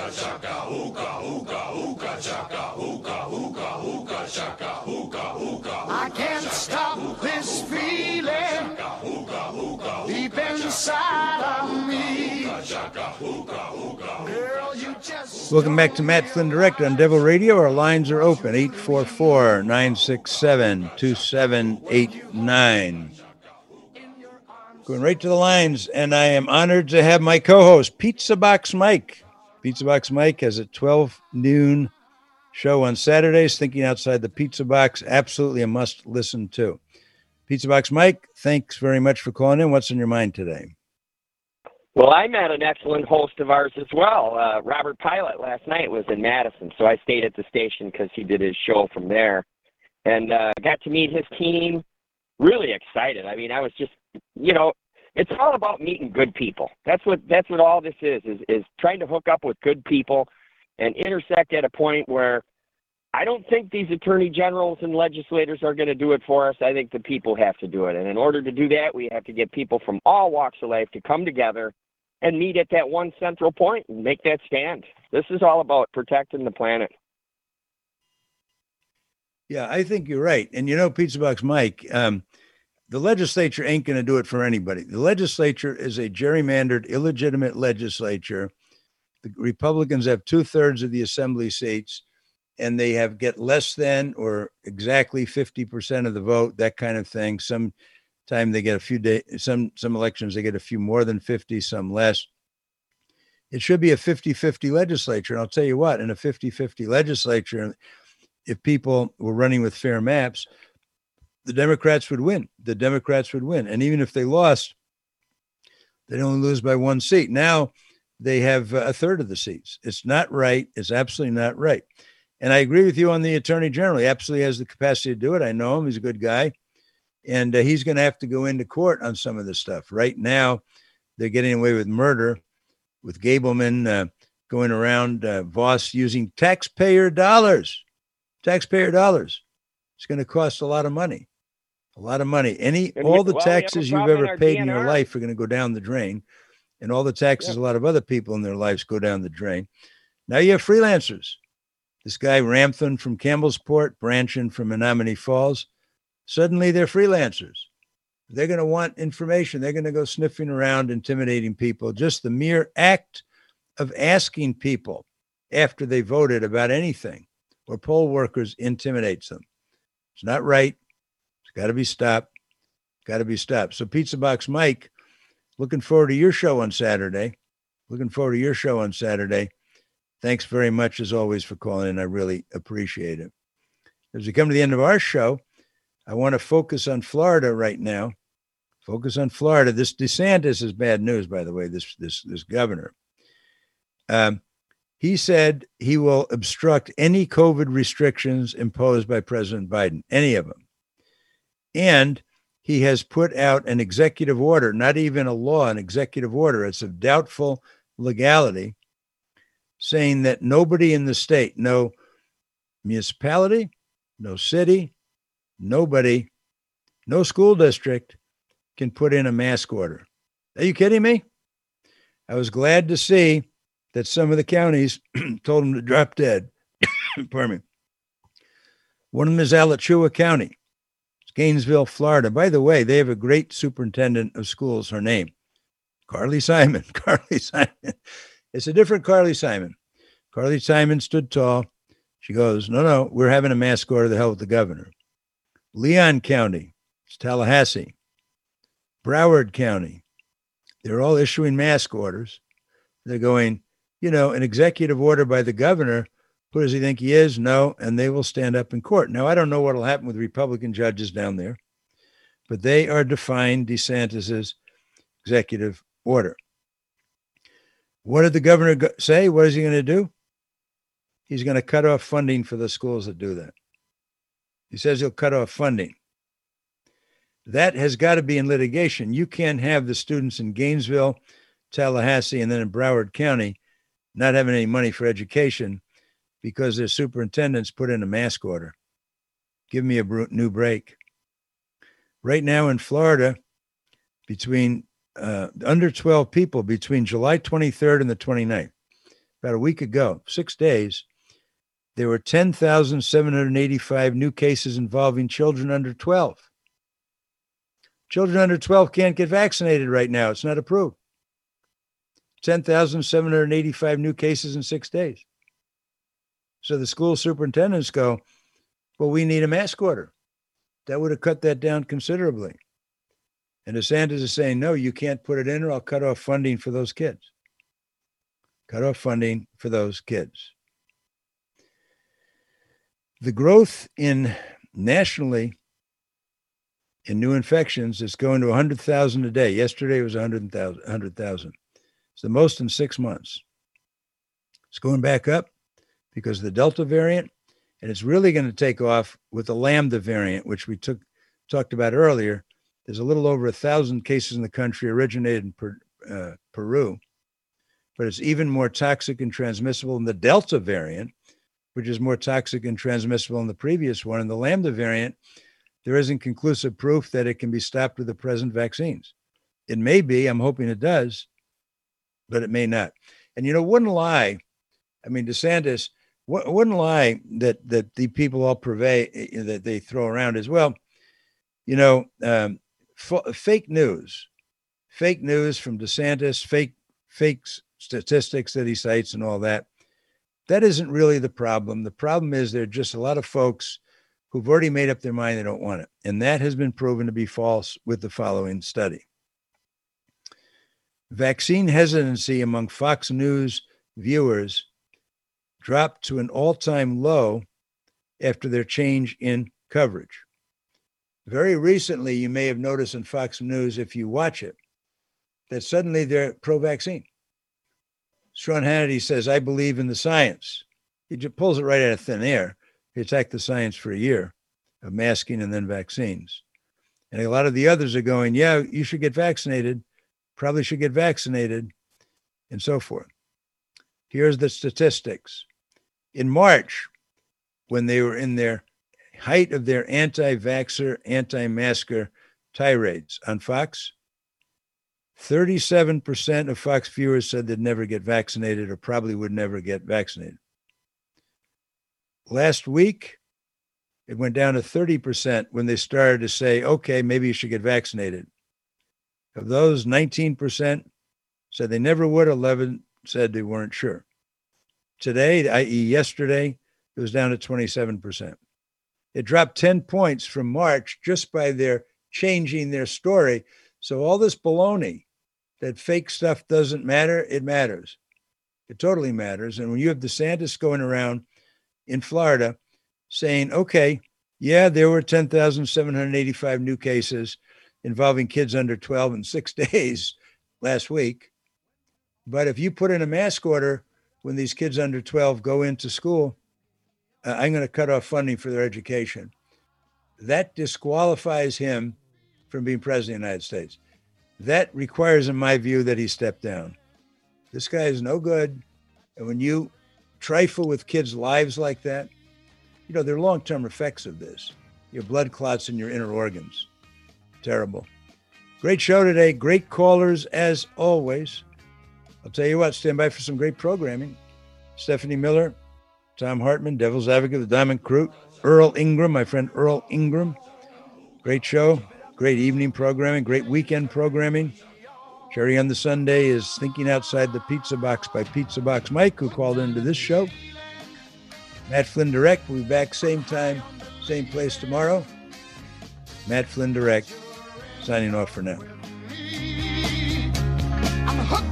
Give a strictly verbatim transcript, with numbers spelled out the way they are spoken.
I can't stop this feeling deep inside of me. Girl, you just Welcome back to Matt Flynn Direct on Devil Radio. Our lines are open, eight four four, nine six seven, two seven eight nine. Going right to the lines, and I am honored to have my co-host, Pizza Box Mike. Pizza Box Mike has a twelve noon show on Saturdays, Thinking Outside the Pizza Box. Absolutely a must listen to. Pizza Box Mike, thanks very much for calling in. What's on your mind today? Well, I met an excellent host of ours as well. Uh, Robert Pilot last night was in Madison, so I stayed at the station because he did his show from there. And uh, got to meet his team. Really excited. I mean, I was just, you know, it's all about meeting good people. That's what that's what all this is, is, is trying to hook up with good people and intersect at a point where I don't think these attorney generals and legislators are going to do it for us. I think the people have to do it. And in order to do that, we have to get people from all walks of life to come together and meet at that one central point and make that stand. This is all about protecting the planet. Yeah, I think you're right. And you know, Pizza Box Mike, um, the legislature ain't going to do it for anybody. The legislature is a gerrymandered, illegitimate legislature. The Republicans have two thirds of the assembly seats, and they have get less than or exactly fifty percent of the vote, that kind of thing. Some time they get a few days, some, some elections, they get a few more than fifty, some less. It should be a fifty-fifty legislature. And I'll tell you what, in a fifty-fifty legislature, if people were running with fair maps, the Democrats would win. The Democrats would win. And even if they lost, they'd only lose by one seat. Now they have a third of the seats. It's not right. It's absolutely not right. And I agree with you on the attorney general. He absolutely has the capacity to do it. I know him. He's a good guy. And uh, he's going to have to go into court on some of this stuff. Right now, they're getting away with murder, with Gableman uh, going around, uh, Voss using taxpayer dollars. Taxpayer dollars. It's going to cost a lot of money. A lot of money. Any And all we- the well, we have a taxes you've problem in ever our paid in your D N R. life are going to go down the drain. And all the taxes Yeah. a lot of other people in their lives go down the drain. Now you have freelancers. This guy Ramthun from Campbellsport, Branchin from Menominee Falls. Suddenly they're freelancers. They're going to want information. They're going to go sniffing around, intimidating people. Just the mere act of asking people after they voted about anything or poll workers intimidates them. It's not right. It's got to be stopped. Got to be stopped. So Pizza Box Mike, looking forward to your show on Saturday. Looking forward to your show on Saturday. Thanks very much, as always, for calling in. I really appreciate it. As we come to the end of our show, I want to focus on Florida right now. Focus on Florida. This DeSantis is bad news, by the way, this, this, this governor. Um, he said he will obstruct any COVID restrictions imposed by President Biden, any of them. And he has put out an executive order, not even a law, an executive order. It's of doubtful legality, saying that nobody in the state, no municipality, no city, nobody, no school district can put in a mask order. Are you kidding me? I was glad to see that some of the counties told them to drop dead. Pardon me. One of them is Alachua County. It's Gainesville, Florida. By the way, they have a great superintendent of schools. Her name, Carly Simon. Carly Simon. It's a different Carly Simon. Carly Simon stood tall. She goes, no, no, we're having a mask order to hell with the governor. Leon County. It's Tallahassee. Broward County. They're all issuing mask orders. They're going, you know, an executive order by the governor. Who does he think he is? No. And they will stand up in court. Now, I don't know what will happen with Republican judges down there, but they are defying DeSantis's executive order. What did the governor go- say? What is he going to do? He's going to cut off funding for the schools that do that. He says he'll cut off funding. That has got to be in litigation. You can't have the students in Gainesville, Tallahassee, and then in Broward County not having any money for education because their superintendents put in a mask order. Give me a new break. Right now in Florida, between uh, under twelve people between July twenty-third and the twenty-ninth, about a week ago, six days, there were ten thousand seven hundred eighty-five new cases involving children under twelve. Children under twelve can't get vaccinated right now. It's not approved. ten thousand seven hundred eighty-five new cases in six days. So the school superintendents go, well, we need a mask order. That would have cut that down considerably. And DeSantis is saying, no, you can't put it in or I'll cut off funding for those kids. Cut off funding for those kids. The growth in nationally in new infections is going to one hundred thousand a day. Yesterday it was one hundred thousand. It's the most in six months. It's going back up because of the Delta variant, and it's really going to take off with the Lambda variant, which we took talked about earlier. There's a little over a thousand cases in the country originated in per, uh, Peru, but it's even more toxic and transmissible than the Delta variant, which is more toxic and transmissible than the previous one. And the Lambda variant, there isn't conclusive proof that it can be stopped with the present vaccines. It may be, I'm hoping it does, but it may not. And, you know, wouldn't lie, I mean, DeSantis, w- wouldn't lie that that the people all purvey, that they throw around as well, you know, um, f- fake news, fake news from DeSantis, fake, fake statistics that he cites and all that. That isn't really the problem. The problem is there are just a lot of folks who've already made up their mind they don't want it. And that has been proven to be false with the following study. Vaccine hesitancy among Fox News viewers dropped to an all-time low after their change in coverage. Very recently, you may have noticed in Fox News, if you watch it, that suddenly they're pro-vaccine. Sean Hannity says, I believe in the science. He just pulls it right out of thin air. He attacked the science for a year of masking and then vaccines. And a lot of the others are going, yeah, you should get vaccinated, probably should get vaccinated, and so forth. Here's the statistics. In March, when they were in their height of their anti-vaxxer, anti-masker tirades on Fox, thirty-seven percent of Fox viewers said they'd never get vaccinated or probably would never get vaccinated. Last week, it went down to thirty percent when they started to say, okay, maybe you should get vaccinated. Of those, nineteen percent said they never would, eleven said they weren't sure. Today, that is yesterday, it was down to twenty-seven percent. It dropped ten points from March just by their changing their story. So all this baloney that fake stuff doesn't matter, it matters. It totally matters. And when you have DeSantis going around in Florida saying, okay, yeah, there were ten thousand seven hundred eighty-five new cases involving kids under twelve in six days last week. But if you put in a mask order when these kids under twelve go into school, uh, I'm going to cut off funding for their education. That disqualifies him from being president of the United States. That requires, in my view, that he step down. This guy is no good. And when you trifle with kids' lives like that, you know, there are long-term effects of this. Your blood clots in your inner organs. Terrible. Great show today. Great callers, as always. I'll tell you what, stand by for some great programming. Stephanie Miller, Tom Hartman, Devil's Advocate, the Diamond Crew, Earl Ingram, my friend Earl Ingram. Great show. Great evening programming, great weekend programming. Cherry on the Sunday is Thinking Outside the Pizza Box by Pizza Box Mike, who called into this show. Matt Flynn Direct will be back same time, same place tomorrow. Matt Flynn Direct, signing off for now. I'm hooked